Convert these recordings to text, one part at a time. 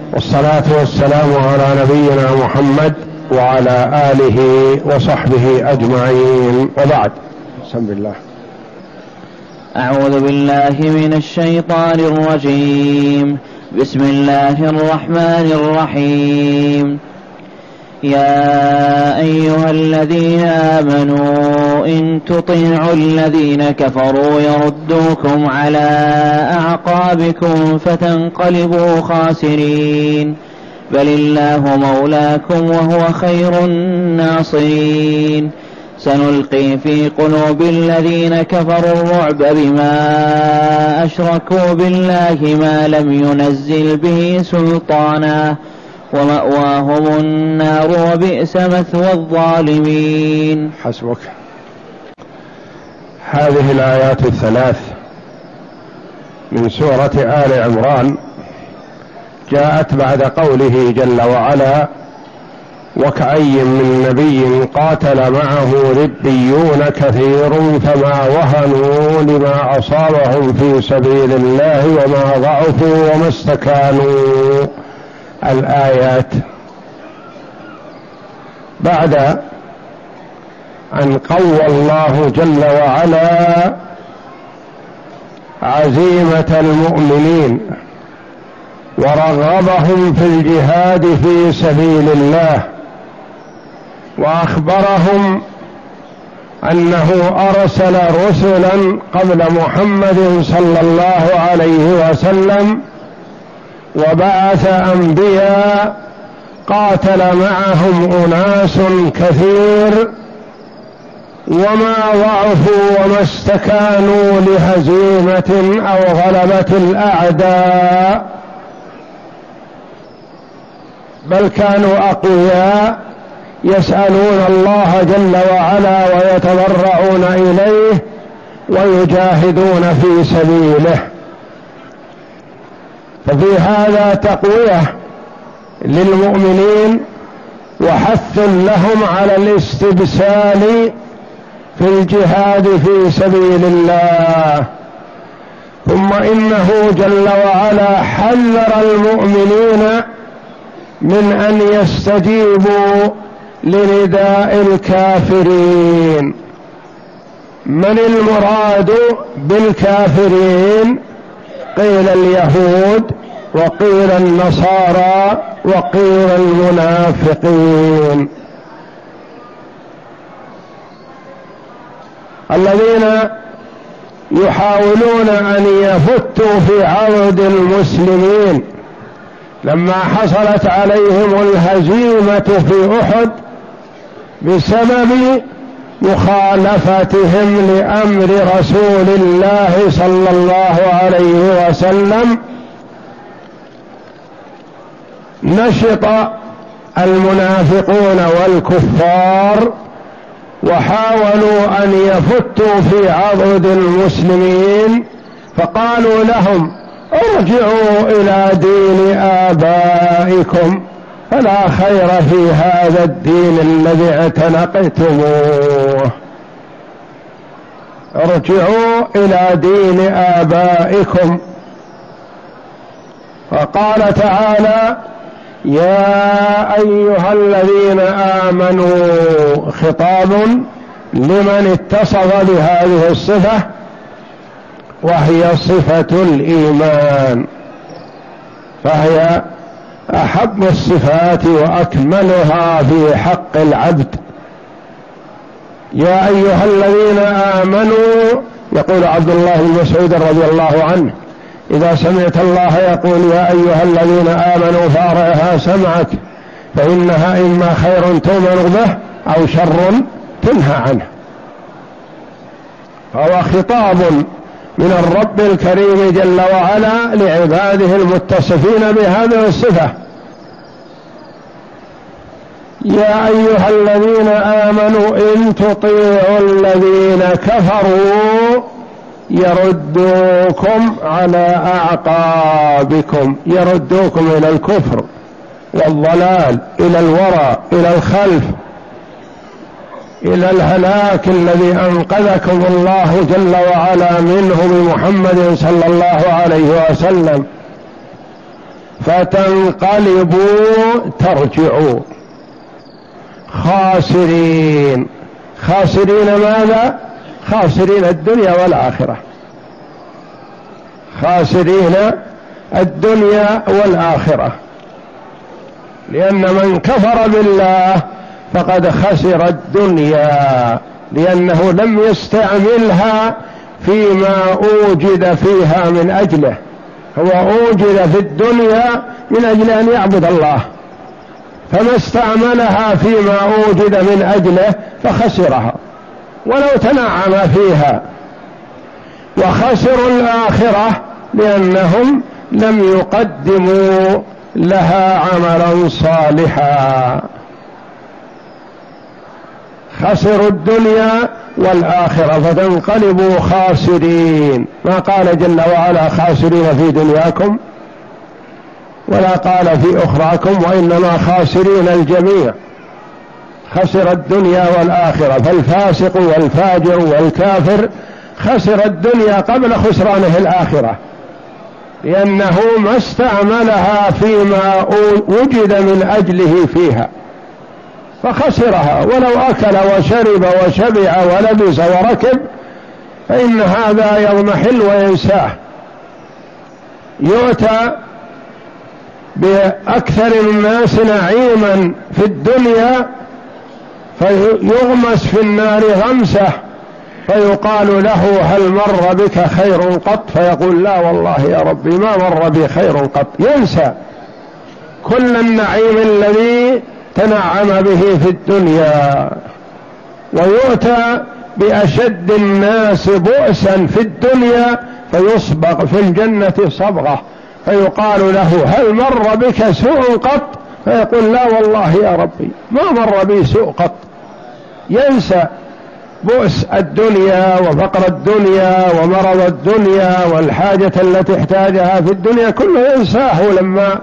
والصلاة والسلام على نبينا محمد وعلى آله وصحبه أجمعين، وبعد. بسم الله. أعوذ بالله من الشيطان الرجيم. بسم الله الرحمن الرحيم. يا أيها الذين آمنوا إن تطيعوا الذين كفروا يردوكم على أعقابكم فتنقلبوا خاسرين، بل الله مولاكم وهو خير الناصرين. سنلقي في قلوب الذين كفروا الرعب بما أشركوا بالله ما لم ينزل به سلطانا، ومأواهم النار وبئس مثوى الظالمين. حسبك. هذه الآيات الثلاث من سورة آل عمران جاءت بعد قوله جل وعلا: وكأي من نبي قاتل معه ربيون كثير فما وهنوا لما أصابهم في سبيل الله وما ضعفوا وما استكانوا. الآيات بعد أن قوى الله جل وعلا عزيمة المؤمنين ورغبهم في الجهاد في سبيل الله، وأخبرهم أنه أرسل رسلا قبل محمد صلى الله عليه وسلم، وبعث أنبياء قاتل معهم أناس كثير وما ضعفوا وما استكانوا لهزيمة أو غلبة الأعداء، بل كانوا أقوياء يسألون الله جل وعلا ويتضرعون إليه ويجاهدون في سبيله. ففي هذا تقوية للمؤمنين وحث لهم على الاستبسال في الجهاد في سبيل الله. ثم إنه جل وعلا حذر المؤمنين من أن يستجيبوا لنداء الكافرين. من المراد بالكافرين؟ قيل اليهود، وقيل النصارى، وقيل المنافقين، الذين يحاولون أن يفتوا في عرض المسلمين لما حصلت عليهم الهزيمة في أحد بسبب مخالفتهم لأمر رسول الله صلى الله عليه وسلم. نشط المنافقون والكفار وحاولوا أن يفتوا في عضد المسلمين، فقالوا لهم: ارجعوا إلى دين آبائكم فلا خير في هذا الدين الذي اعتنقتموه. ارجعوا إلى دين آبائكم. فقال تعالى: يا أيها الذين آمنوا، خطاب لمن اتصف بهذه الصفة وهي صفة الإيمان، فهي أحب الصفات وأكملها في حق العبد. يا أيها الذين آمنوا، يقول عبد الله بن مسعود رضي الله عنه: إذا سمعت الله يقول يا أيها الذين آمنوا فأرعها سمعك، فإنها إما خير تؤمن به أو شر تنهى عنه. فهو خطاب من الرب الكريم جل وعلا لعباده المتصفين بهذه الصفة. يا أيها الذين آمنوا إن تطيعوا الذين كفروا يردوكم على أعقابكم، يردوكم إلى الكفر والضلال، إلى الوراء، إلى الخلف، إلى الهلاك الذي أنقذكم الله جل وعلا منه بمحمد صلى الله عليه وسلم. فتنقلبوا ترجعوا خاسرين. خاسرين ماذا؟ خاسرين الدنيا والآخرة، خاسرين الدنيا والآخرة، لأن من كفر بالله فقد خسر الدنيا، لأنه لم يستعملها فيما أوجد فيها من أجله. هو أوجد في الدنيا من أجل أن يعبد الله، فما استعملها فيما أوجد من أجله فخسرها ولو تنعم فيها. وخسروا الآخرة لأنهم لم يقدموا لها عملا صالحا. خسروا الدنيا والآخرة فتنقلبوا خاسرين. ما قال جل وعلا خاسرين في دنياكم، ولا قال في أخراكم، وإنما خاسرين الجميع. خسر الدنيا والآخرة، فالفاسق والفاجر والكافر خسر الدنيا قبل خسرانه الآخرة، لأنه ما استعملها فيما وجد من أجله فيها فخسرها. ولو أكل وشرب وشبع ولبس وركب فإن هذا يضمحل وينساه. يؤتى بأكثر الناس نعيما في الدنيا فيغمس في النار غمسة فيقال له هل مر بك خير قط؟ فيقول لا والله يا ربي ما مر بي خير قط. ينسى كل النعيم الذي تنعم به في الدنيا. ويؤتى بأشد الناس بؤسا في الدنيا فيصبغ في الجنة صبغة فيقال له هل مر بك سوء قط؟ فيقول لا والله يا ربي ما مر بي سوء قط. ينسى بؤس الدنيا وفقر الدنيا ومرض الدنيا والحاجة التي احتاجها في الدنيا، كله ينساه لما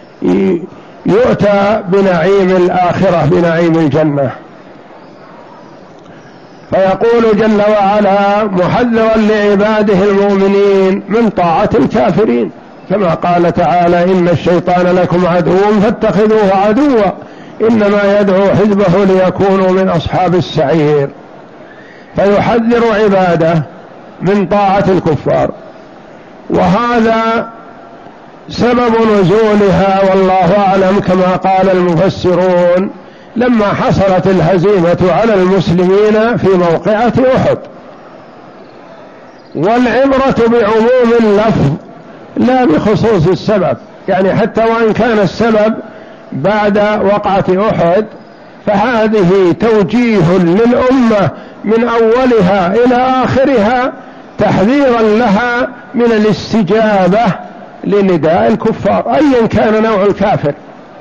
يؤتى بنعيم الآخرة بنعيم الجنة. فيقول جل وعلا محذرا لعباده المؤمنين من طاعة الكافرين، كما قال تعالى إن الشيطان لكم عدو فاتخذوه عدوا إنما يدعو حزبه ليكونوا من أصحاب السعير. فيحذر عباده من طاعة الكفار. وهذا سبب نزولها والله أعلم، كما قال المفسرون لما حصلت الهزيمة على المسلمين في موقعة أحد. والعبرة بعموم اللفظ لا بخصوص السبب، يعني حتى وإن كان السبب بعد وقعة أحد فهذه توجيه للأمة من أولها إلى آخرها تحذيرا لها من الاستجابة لنداء الكفار أيا كان نوع الكافر.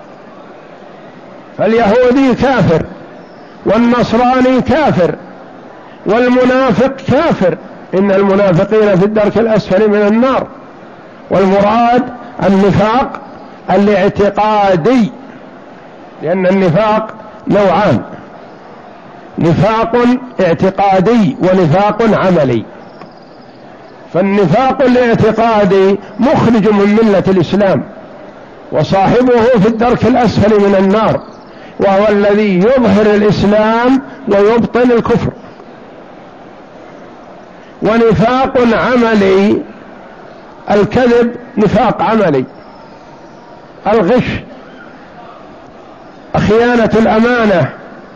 فاليهودي كافر، والنصراني كافر، والمنافق كافر، إن المنافقين في الدرك الأسفل من النار. والمراد النفاق الاعتقادي، لأن النفاق نوعان، نفاق اعتقادي ونفاق عملي. فالنفاق الاعتقادي مخرج من ملة الإسلام وصاحبه في الدرك الأسفل من النار، وهو الذي يظهر الإسلام ويبطن الكفر. ونفاق عملي الكذب نفاق عملي، الغش، خيانة الأمانة.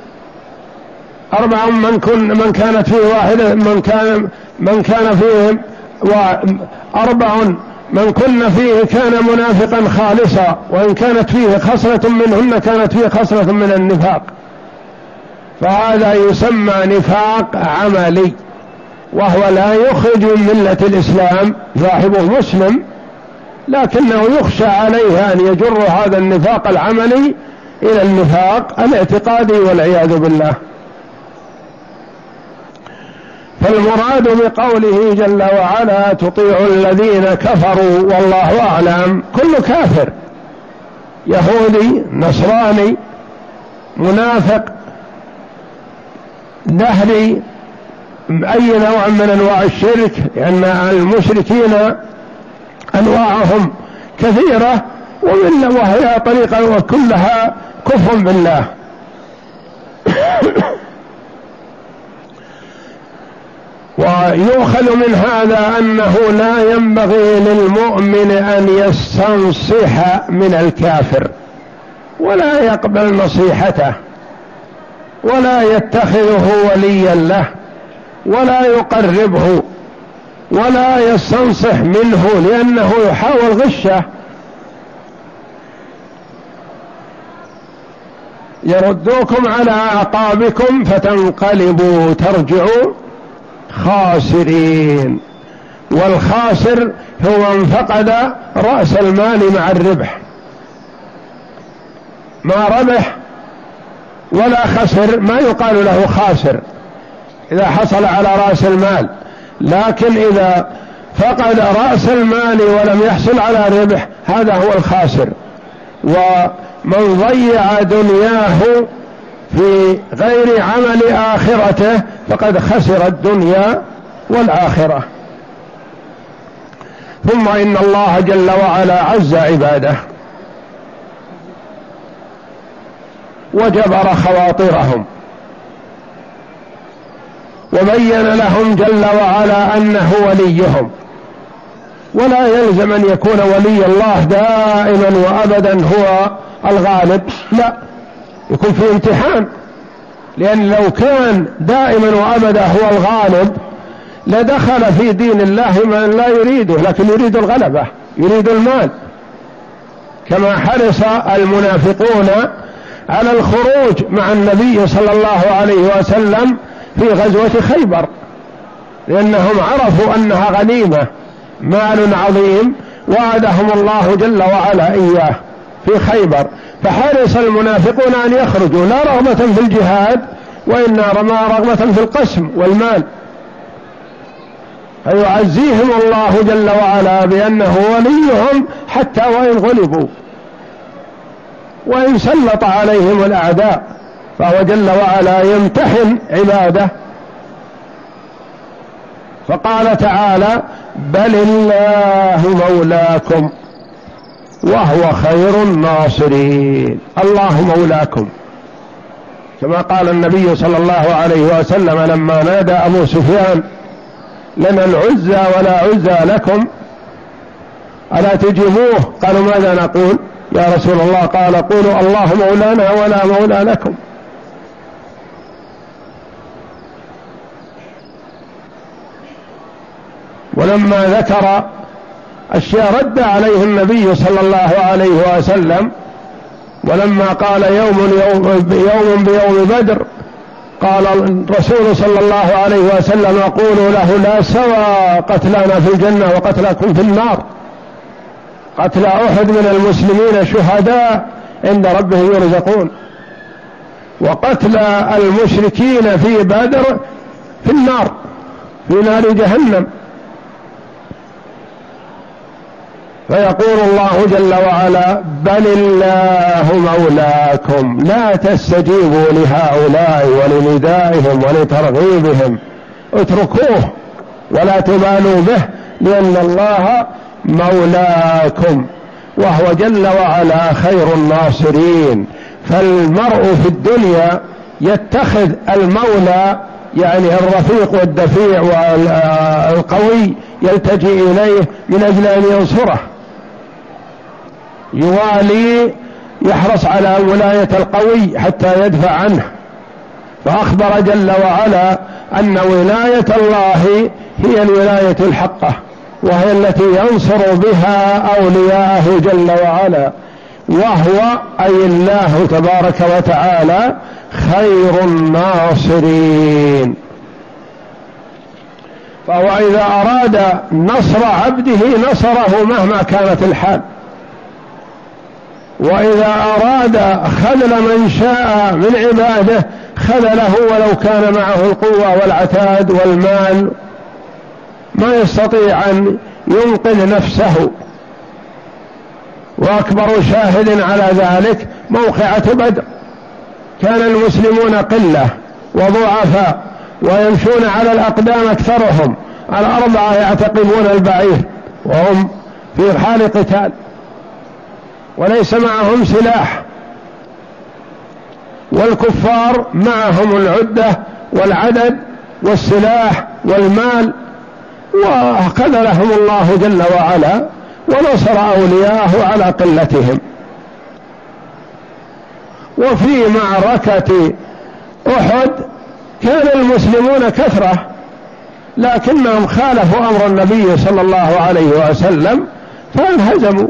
أربع من كانت فيه واحدة من كان فيه أربع من كن فيه كان منافقا خالصا، وإن كانت فيه خصلة منهن كانت فيه خصلة من النفاق. فهذا يسمى نفاق عملي، وهو لا يخرج من ملة الإسلام، صاحبه مسلم لكنه يخشى عليه أن يجر هذا النفاق العملي إلى النفاق الاعتقادي والعياذ بالله. فالمراد بقوله جل وعلا تطيع الذين كفروا والله أعلم كل كافر، يهودي، نصراني، منافق، دهري، أي نوع من أنواع الشرك، لأن المشركين أنواعهم كثيرة وهي طريقة كلها كفر بالله. ويؤخذ من هذا أنه لا ينبغي للمؤمن أن يستنصح من الكافر ولا يقبل نصيحته ولا يتخذه وليا له ولا يقربه ولا يستنصح منه، لأنه يحاول غشه. يردوكم على أعقابكم فتنقلبوا ترجعوا خاسرين. والخاسر هو من فقد رأس المال مع الربح، ما ربح ولا خسر ما يقال له خاسر إذا حصل على رأس المال، لكن إذا فقد رأس المال ولم يحصل على ربح هذا هو الخاسر. ومن ضيع دنياه في غير عمل آخرته فقد خسر الدنيا والآخرة. ثم إن الله جل وعلا عز عباده وجبر خواطرهم وبين لهم جل وعلا أنه وليهم، ولا يلزم أن يكون ولي الله دائما وأبدا هو الغالب، لا، يكون في امتحان. لأن لو كان دائما وأبدا هو الغالب لدخل في دين الله من لا يريده، لكن يريد الغلبة، يريد المال، كما حرص المنافقون على الخروج مع النبي صلى الله عليه وسلم في غزوة خيبر، لأنهم عرفوا أنها غنيمة، مال عظيم وعدهم الله جل وعلا إياه في خيبر، فحرص المنافقون أن يخرجوا لا رغبة في الجهاد وإنما رغبة في القسم والمال، فيعزيهم الله جل وعلا بأنه وليهم حتى وإن غلبوا وإن سلط عليهم الأعداء، فهو جل وعلا يمتحن عباده. فقال تعالى: بل الله مولاكم وهو خير الناصرين. الله مولاكم، كما قال النبي صلى الله عليه وسلم لما نادى أبو سفيان: لنا العزى ولا عزى لكم ألا تجيبوه؟ قالوا: ماذا نقول يا رسول الله؟ قال: قولوا الله مولانا ولا مولى لكم. ولما ذكر أشياء رد عليه النبي صلى الله عليه وسلم، ولما قال يوم بيوم بدر قال الرسول صلى الله عليه وسلم: قولوا له لا سوى قتلانا في الجنة وقتلاكم في النار. قتل أحد من المسلمين شهداء عند ربهم يرزقون، وقتل المشركين في بدر في النار، في نار جهنم. فيقول الله جل وعلا: بل الله مولاكم، لا تستجيبوا لهؤلاء ولندائهم ولترغيبهم، اتركوه ولا تبالوا به، لأن الله مولاكم وهو جل وعلا خير الناصرين. فالمرء في الدنيا يتخذ المولى يعني الرفيق والدفيع والقوي يلتجئ إليه من أجل أن ينصره، يوالي، يحرص على ولاية القوي حتى يدفع عنه. فأخبر جل وعلا أن ولاية الله هي الولاية الحقة، وهي التي ينصر بها أولياءه جل وعلا، وهو أي الله تبارك وتعالى خير الناصرين. فهو إذا أراد نصر عبده نصره مهما كانت الحال، وإذا أراد خذل من شاء من عباده خذله ولو كان معه القوة والعتاد والمال، ما يستطيع أن ينقذ نفسه. وأكبر شاهد على ذلك موقعة بدر، كان المسلمون قلة وضعفاء ويمشون على الأقدام أكثرهم، الأربعة يعتقبون البعير وهم في حال قتال، وليس معهم سلاح، والكفار معهم العدة والعدد والسلاح والمال، وخذلهم الله جل وعلا ونصر أولياءه على قلتهم. وفي معركة أحد كان المسلمون كثرة، لكنهم خالفوا أمر النبي صلى الله عليه وسلم فانهزموا.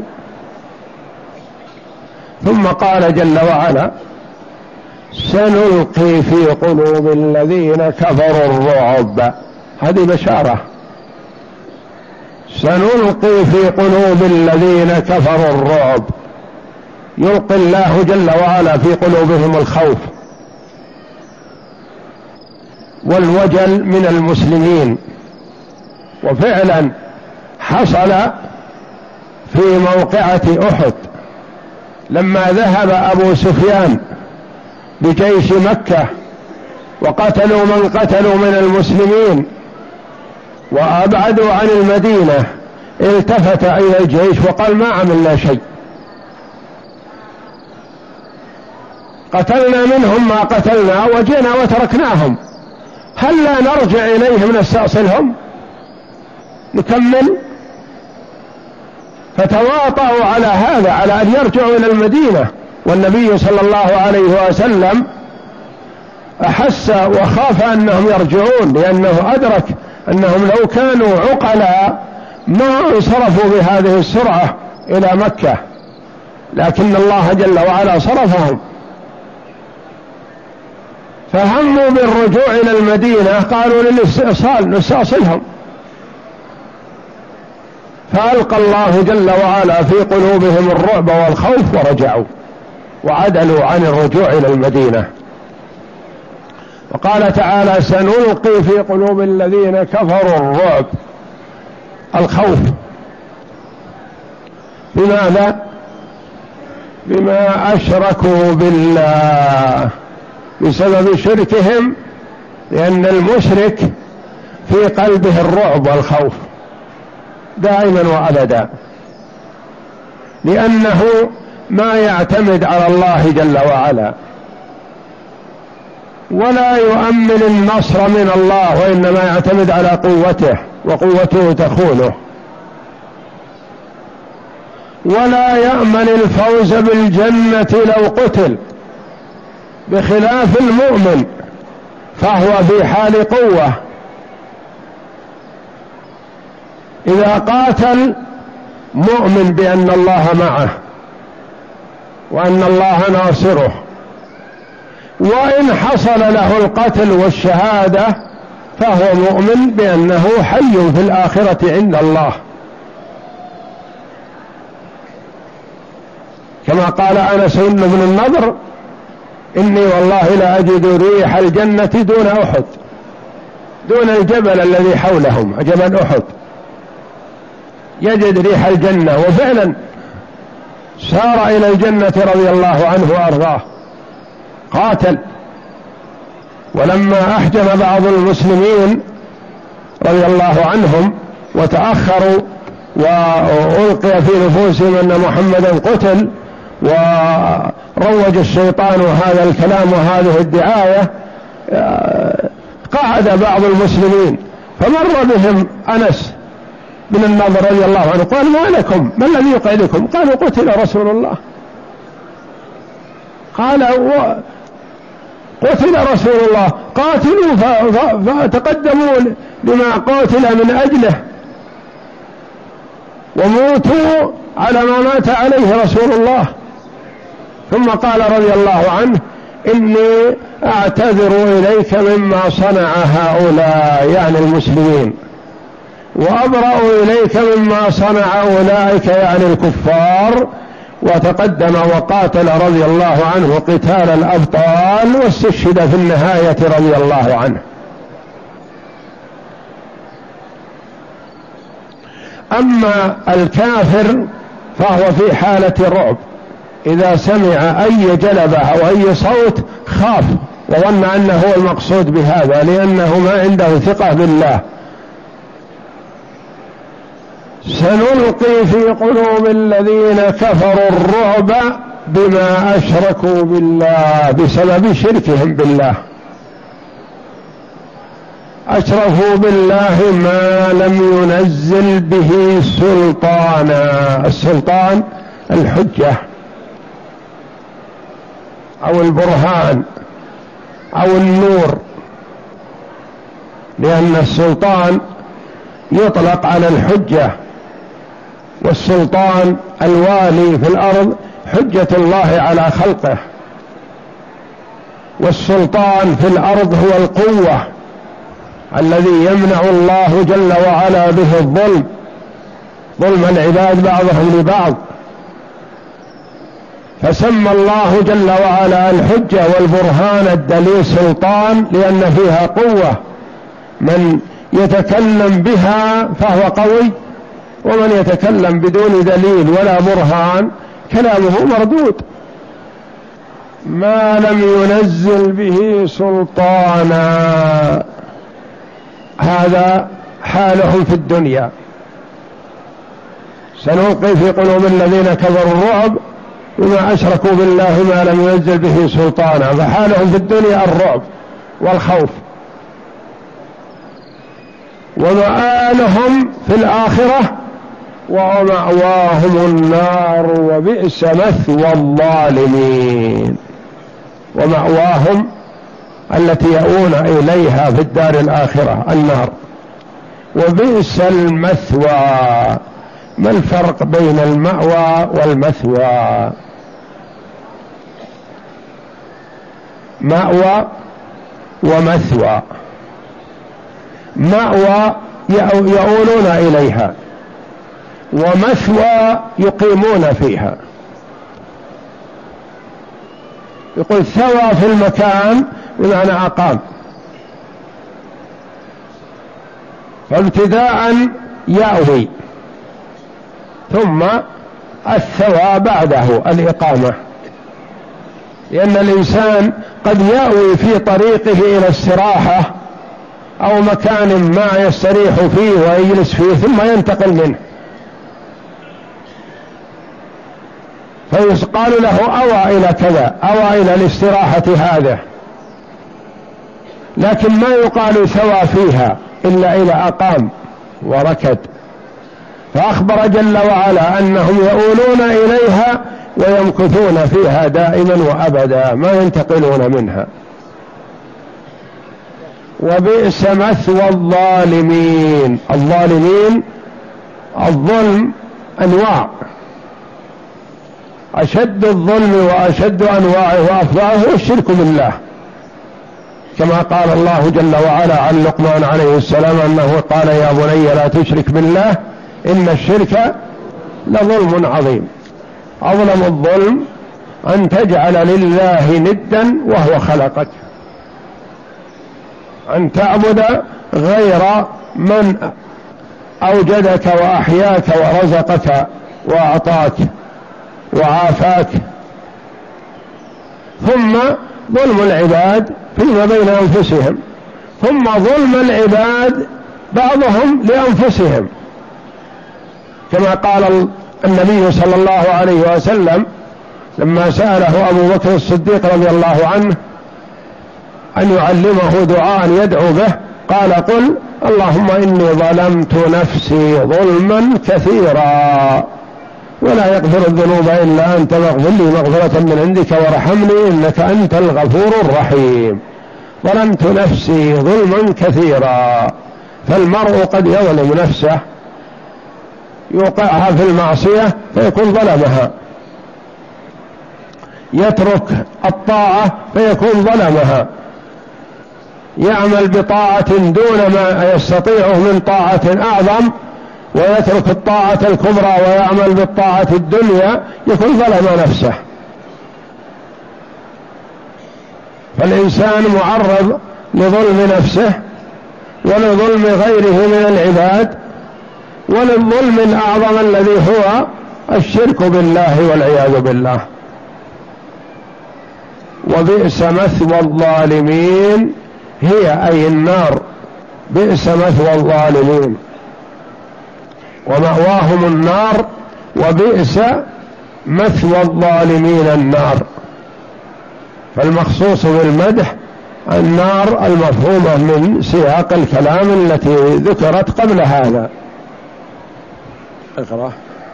ثم قال جل وعلا: سنلقي في قلوب الذين كفروا الرعب. هذه بشارة، سنلقي في قلوب الذين كفروا الرعب، يلقي الله جل وعلا في قلوبهم الخوف والوجل من المسلمين. وفعلا حصل في موقعة أحد لما ذهب أبو سفيان بجيش مكة وقتلوا من قتلوا من المسلمين وأبعدوا عن المدينة، التفت إلى الجيش وقال: ما عملنا شيء، قتلنا منهم ما قتلنا وجينا وتركناهم، هل لا نرجع إليهم نستأصلهم نكمل؟ فتواطؤوا على هذا، على أن يرجعوا إلى المدينة. والنبي صلى الله عليه وسلم أحس وخاف أنهم يرجعون، لأنه أدرك أنهم لو كانوا عقلاء ما انصرفوا بهذه السرعة إلى مكة، لكن الله جل وعلا صرفهم، فهموا بالرجوع إلى المدينة، قالوا للاستئصال نستأصلهم، فألقى الله جل وعلا في قلوبهم الرعب والخوف ورجعوا وعدلوا عن الرجوع إلى المدينة. وقال تعالى: سنلقي في قلوب الذين كفروا الرعب، الخوف. بماذا؟ بما أشركوا بالله، بسبب شركهم، لأن المشرك في قلبه الرعب والخوف دائما وأبدا، لأنه ما يعتمد على الله جل وعلا ولا يؤمن النصر من الله، وإنما يعتمد على قوته، وقوته تخونه، ولا يأمن الفوز بالجنة لو قتل، بخلاف المؤمن فهو في حال قوة، إذا قاتل مؤمن بأن الله معه وأن الله ناصره، وإن حصل له القتل والشهادة فهو مؤمن بأنه حي في الآخرة عند الله، كما قال أنس بن النضر: إني والله لا أجد ريح الجنة دون أحد، دون الجبل الذي حولهم جبل أحد يجد ريح الجنة. وفعلا سار إلى الجنة رضي الله عنه وأرضاه، قاتل. ولما أحجم بعض المسلمين رضي الله عنهم وتأخروا وألقي في نفوسهم أن محمدا قتل، وروج الشيطان هذا الكلام وهذه الدعاية، قعد بعض المسلمين فمر بهم أنس بن النضر رضي الله عنه، قال: ما لكم؟ ما الذي يقعدكم؟ قالوا: قتل رسول الله. قال: قتل رسول الله، قاتلوا فتقدموا لما قاتل من أجله، وموتوا على ما مات عليه رسول الله. ثم قال رضي الله عنه: إني أعتذر إليك مما صنع هؤلاء، يعني المسلمين، وأبرأ إليك مما صنع أولئك، يعني الكفار. وتقدم وقاتل رضي الله عنه قتال الأبطال، واستشهد في النهاية رضي الله عنه. أما الكافر فهو في حالة رعب، إذا سمع أي جلبة أو أي صوت خاف وظن أنه هو المقصود بهذا، لأنه ما عنده ثقة بالله. سنلقي في قلوب الذين كفروا الرعب بما أشركوا بالله، بسبب شركهم بالله، أشركوا بالله ما لم ينزل به سلطانا. السلطان الحجة أو البرهان أو النور، لأن السلطان يطلق على الحجة، والسلطان الوالي في الأرض حجة الله على خلقه، والسلطان في الأرض هو القوة الذي يمنع الله جل وعلا به الظلم، ظلم العباد بعضهم لبعض. فسمى الله جل وعلا الحجة والبرهان الدليل سلطان، لأن فيها قوة، من يتكلم بها فهو قوي، ومن يتكلم بدون دليل ولا برهان كلامه مردود. ما لم ينزل به سلطانا، هذا حالهم في الدنيا. سنلقي في قلوب الذين كفروا الرعب بما أشركوا بالله ما لم ينزل به سلطانا، فحالهم في الدنيا الرعب والخوف، ومآلهم في الآخرة ومأواهم النار وبئس مثوى الظالمين. ومأواهم التي يؤون إليها في الدار الآخرة النار، وبئس المثوى. ما الفرق بين المأوى والمثوى؟ مأوى ومثوى. مأوى يؤولون إليها، ومثوى يقيمون فيها. يقول ثوى في المكان بمعنى أقام، فابتداء يأوي، ثم الثوى بعده الإقامة، لأن الإنسان قد يأوي في طريقه إلى الاستراحة أو مكان ما يستريح فيه ويجلس فيه ثم ينتقل منه، فيقال له أوى إلى كذا، أوى إلى الاستراحة هذا، لكن ما يقال ثوى فيها إلا إذا أقام وركد. فأخبر جل وعلا أنهم يؤولون إليها ويمكثون فيها دائما وأبدا، ما ينتقلون منها. وبئس مثوى الظالمين. الظالمين، الظلم أنواع، أشد الظلم وأشد أنواعه وأفضله الشرك بالله، كما قال الله جل وعلا عن لقمان عليه السلام أنه قال يا بني لا تشرك بالله إن الشرك لظلم عظيم. أظلم الظلم أن تجعل لله ندا وهو خلقك، أن تعبد غير من أوجدك وأحياك ورزقك وأعطاك وعافاك. ثم ظلم العباد فيما بين أنفسهم، ثم ظلم العباد بعضهم لأنفسهم، كما قال النبي صلى الله عليه وسلم لما سأله أبو بكر الصديق رضي الله عنه أن يعلمه دعاء يدعو به، قال قل اللهم إني ظلمت نفسي ظلما كثيرا ولا يغفر الذنوب إلا أنت فاغفر لي مغفرة من عندك وارحمني إنك أنت الغفور الرحيم. ظلمت نفسي ظلما كثيرا. فالمرء قد يظلم نفسه، يوقعها في المعصية فيكون ظلمها، يترك الطاعة فيكون ظلمها، يعمل بطاعة دون ما يستطيعه من طاعة أعظم ويترك الطاعة الكبرى ويعمل بالطاعة الدنيا، يكون ظلم نفسه. فالإنسان معرض لظلم نفسه ولظلم غيره من العباد وللظلم الأعظم الذي هو الشرك بالله والعياذ بالله. وبئس مثوى الظالمين، هي أي النار، بئس مثوى الظالمين. ومأواهم النار وبئس مثوى الظالمين النار. فالمخصوص بالمدح النار المفهومة من سياق الكلام التي ذكرت قبل هذا. اقرأ.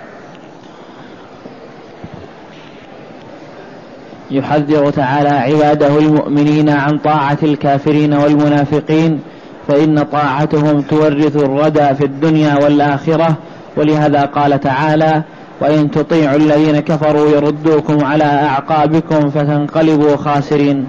يحذر تعالى عباده المؤمنين عن طاعة الكافرين والمنافقين، فإن طاعتهم تورث الردى في الدنيا والآخرة، ولهذا قال تعالى: وإن تطيعوا الذين كفروا يردوكم على أعقابكم فتنقلبوا خاسرين.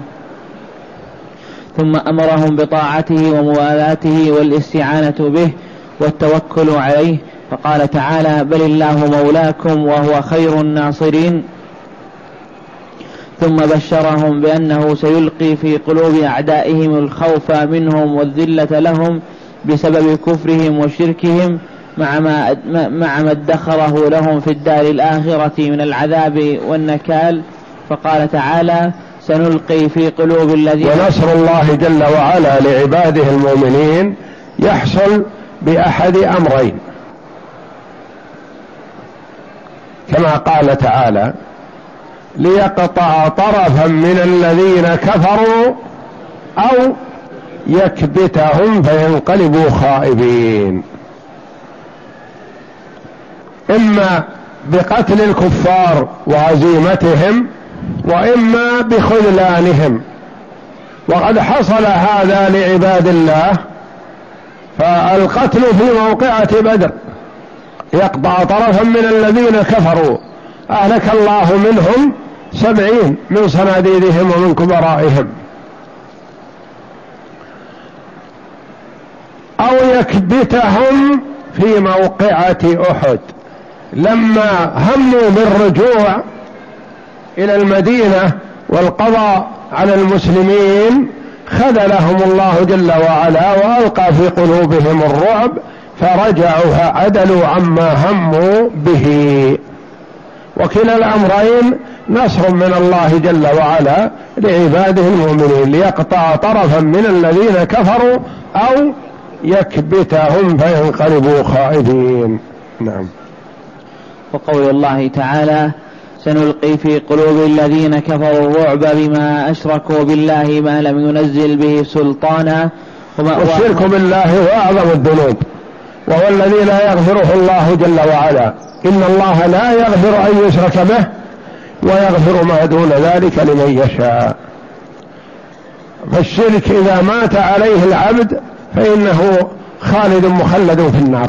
ثم أمرهم بطاعته وموالاته والاستعانة به والتوكل عليه، فقال تعالى: بل الله مولاكم وهو خير الناصرين. ثم بشرهم بأنه سيلقي في قلوب أعدائهم الخوف منهم والذلة لهم بسبب كفرهم وشركهم مع ما ادخره لهم في الدار الآخرة من العذاب والنكال، فقال تعالى: سنلقي في قلوب الذين. ونصر الله جل وعلا لعباده المؤمنين يحصل بأحد أمرين، كما قال تعالى: ليقطع طرفا من الذين كفروا أو يكبتهم فينقلبوا خائبين. إما بقتل الكفار وهزيمتهم، وإما بخذلانهم، وقد حصل هذا لعباد الله. فالقتل في موقعة بدر يقطع طرفا من الذين كفروا، أهلك الله منهم 70 من صناديدهم ومن كبرائهم. أو يكبتهم في موقعة أحد، لما هموا بالرجوع إلى المدينة والقضاء على المسلمين خذلهم الله جل وعلا وألقى في قلوبهم الرعب، فرجعوا عدلوا عما هموا به. وكلا الأمرين نصر من الله جل وعلا لعباده المؤمنين، ليقطع طرفا من الذين كفروا أو يكبتهم فينقلبوا خائبين. نعم. وقول الله تعالى: سنلقي في قلوب الذين كفروا الرعب بما أشركوا بالله ما لم ينزل به سلطانا. والشرك بالله هو أعظم الذنوب، وهو الذي لا يغفره الله جل وعلا. إن الله لا يغفر أن يشرك به ويغفر ما دون ذلك لمن يشاء. فالشرك إذا مات عليه العبد فإنه خالد مخلد في النار.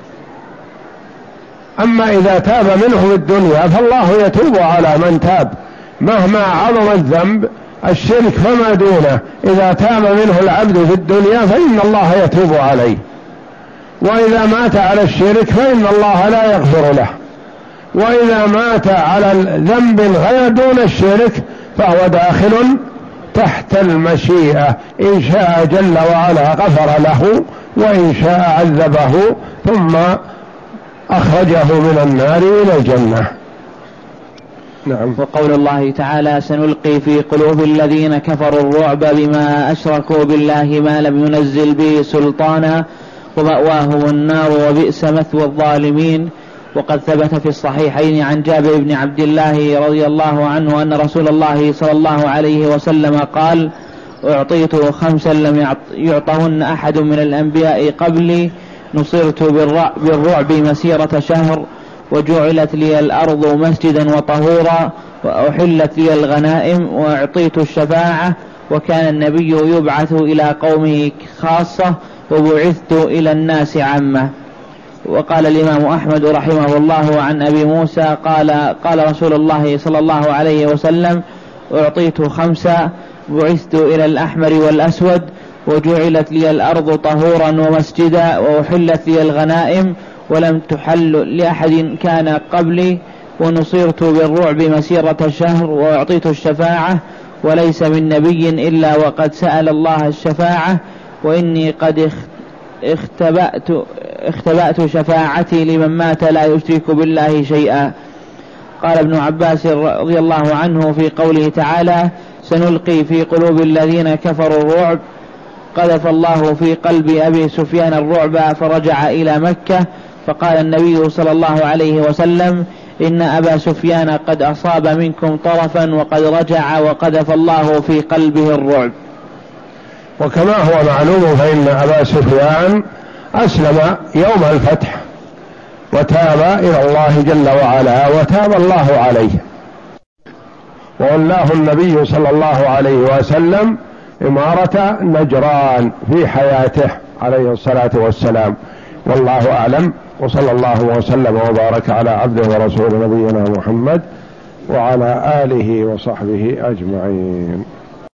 أما إذا تاب منه في الدنيا فالله يتوب على من تاب، مهما عظم الذنب الشرك فما دونه، إذا تاب منه العبد في الدنيا فإن الله يتوب عليه. وإذا مات على الشرك فإن الله لا يغفر له. وإذا مات على الذنب غير دون الشرك فهو داخل تحت المشيئة، إن شاء جل وعلا غفر له، وإن شاء عذبه ثم أخرجه من النار إلى الجنة. نعم. وقول الله تعالى: سنلقي في قلوب الذين كفروا الرعب بما أشركوا بالله ما لم ينزل به سلطانا ومأواهم النار وبئس مثوى الظالمين. وقد ثبت في الصحيحين عن جابر بن عبد الله رضي الله عنه أن رسول الله صلى الله عليه وسلم قال: أعطيت 5 لم يعطهن أحد من الأنبياء قبلي، نصرت بالرعب مسيرة شهر، وجعلت لي الأرض مسجدا وطهورا، وأحلت لي الغنائم، وأعطيت الشفاعة، وكان النبي يبعث إلى قومه خاصة، وبعثت إلى الناس عامة. وقال الإمام أحمد رحمه الله عن أبي موسى قال رسول الله صلى الله عليه وسلم: أعطيت 5، بعثت إلى الأحمر والأسود، وجعلت لي الأرض طهورا ومسجدا، وأحلت لي الغنائم ولم تحل لأحد كان قبلي، ونصرت بالرعب مسيرة شهر، وأعطيت الشفاعة، وليس من نبي إلا وقد سأل الله الشفاعة، وإني قد اختبأت شفاعتي لمن مات لا يشرك بالله شيئا. قال ابن عباس رضي الله عنه في قوله تعالى: سنلقي في قلوب الذين كفروا الرعب، قذف الله في قلب أبي سفيان الرعب فرجع إلى مكة، فقال النبي صلى الله عليه وسلم: إن أبا سفيان قد أصاب منكم طرفا وقد رجع وقذف الله في قلبه الرعب. وكما هو معلوم فإن أبا سفيان أسلم يوم الفتح وتاب إلى الله جل وعلا وتاب الله عليه، وولاه النبي صلى الله عليه وسلم إمارة نجران في حياته عليه الصلاة والسلام. والله أعلم، وصلى الله وسلم وبارك على عبده ورسوله نبينا محمد وعلى آله وصحبه أجمعين.